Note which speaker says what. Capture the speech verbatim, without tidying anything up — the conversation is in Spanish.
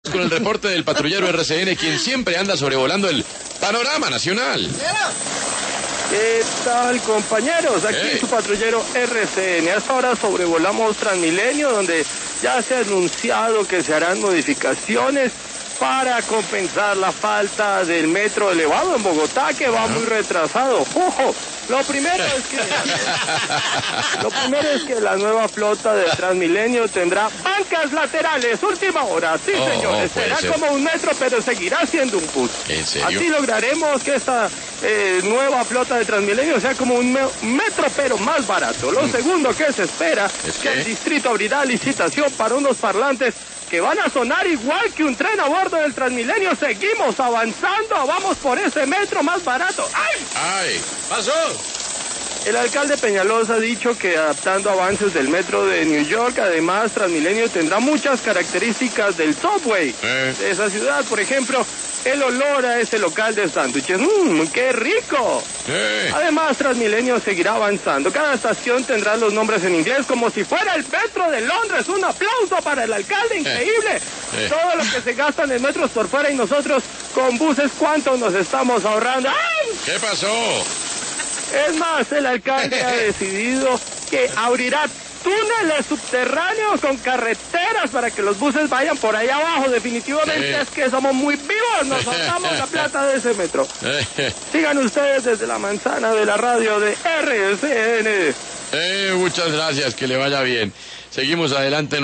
Speaker 1: Con el reporte del patrullero R C N, quien siempre anda sobrevolando el panorama nacional.
Speaker 2: ¿Qué tal, compañeros? Aquí
Speaker 1: Hey.
Speaker 2: su patrullero R C N. Hasta ahora sobrevolamos Transmilenio, donde ya se ha anunciado que se harán modificaciones para compensar la falta del metro elevado en Bogotá, que va muy retrasado. ¡Ojo! Lo primero es que lo primero es que la nueva flota de Transmilenio tendrá bancas laterales. Última hora, sí,
Speaker 1: Oh,
Speaker 2: señores.
Speaker 1: oh, puede
Speaker 2: Será
Speaker 1: ser.
Speaker 2: como un metro, pero seguirá siendo un bus.
Speaker 1: ¿En serio?
Speaker 2: Así lograremos que esta eh, nueva flota de Transmilenio sea como un me- metro, pero más barato. Lo segundo que se espera
Speaker 1: ¿Es
Speaker 2: que
Speaker 1: qué?
Speaker 2: el distrito abrirá licitación para unos parlantes que van a sonar igual que un tren a bordo del Transmilenio. Seguimos avanzando, vamos por ese metro más barato. ¡Ay!
Speaker 1: ¡Ay! ¡Pasó!
Speaker 2: El alcalde Peñalosa ha dicho que adaptando avances del metro de New York, además Transmilenio tendrá muchas características del subway
Speaker 1: Eh.
Speaker 2: de esa ciudad. Por ejemplo, el olor a ese local de sándwiches. ¡Mmm, qué rico!
Speaker 1: Eh.
Speaker 2: Además, Transmilenio seguirá avanzando. Cada estación tendrá los nombres en inglés como si fuera el metro de Londres. Un aplauso para el alcalde, increíble.
Speaker 1: Eh.
Speaker 2: Todo lo que se gastan en metros por fuera y nosotros con buses, ¿cuánto nos estamos ahorrando? ¡Ay!
Speaker 1: ¿Qué pasó?
Speaker 2: Es más, el alcalde ha decidido que abrirá túneles subterráneos con carreteras para que los buses vayan por ahí abajo. Definitivamente
Speaker 1: Sí.
Speaker 2: es que somos muy vivos, nos ahorramos la plata de ese metro.
Speaker 1: Eh,
Speaker 2: Sigan ustedes desde la manzana de la radio de R C N.
Speaker 1: eh, muchas gracias, que le vaya bien. Seguimos adelante.